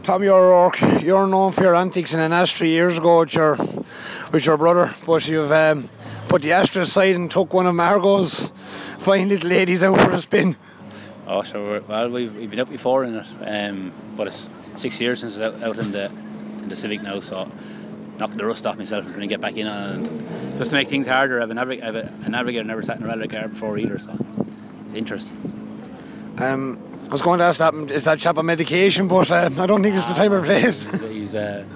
Tommy O'Rourke, you're known for your antics in an Astra years ago with your brother, but you've put the Astra aside and took one of Margot's fine little ladies out for a spin. Oh, sure. Well, we've been up before in it, but it's 6 years since I was out in the Civic now, so knocking the rust off myself and trying to get back in on it. And just to make things harder, I have a navigator never sat in a rally car before either, so it's interesting. I was going to ask that, is that chap on medication, but I don't think it's the time or place. He's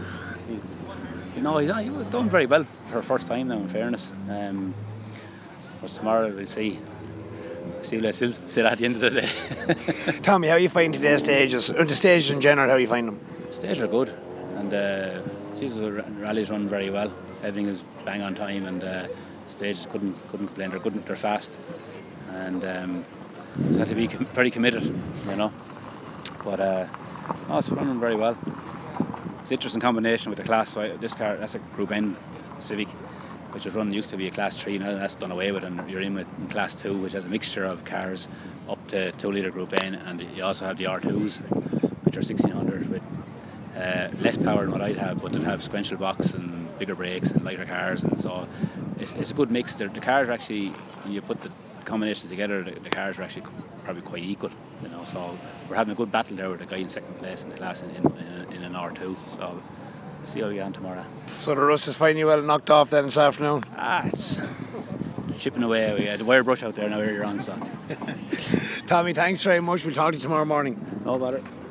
done very well for the first time now, in fairness. But tomorrow we'll see. See what I still at the end of the day. Tommy, how you find today's stages, or the stages in general, how you find them? Stages are good, and the rallies run very well. Everything is bang on time, and stages couldn't complain. They're fast, and just have to be very committed, you know. But it's running very well. It's an interesting combination with the class. So this car, that's a Group N Civic, which was run, used to be a Class 3, now that's done away with, and you're in Class 2, which has a mixture of cars up to 2 litre Group N, and you also have the R2s, which are 1600 with less power than what I'd have, but they have sequential box and bigger brakes and lighter cars, and so it's a good mix. The cars are actually, when you put the combinations together, the cars are actually probably quite equal, you know. So we're having a good battle there with the guy in second place in the class in an R2. So we'll see how we get on tomorrow. So the rust is finally well knocked off then this afternoon? It's chipping away. We had the wire brush out there now earlier on. So Tommy, thanks very much. We'll talk to you tomorrow morning. No bother.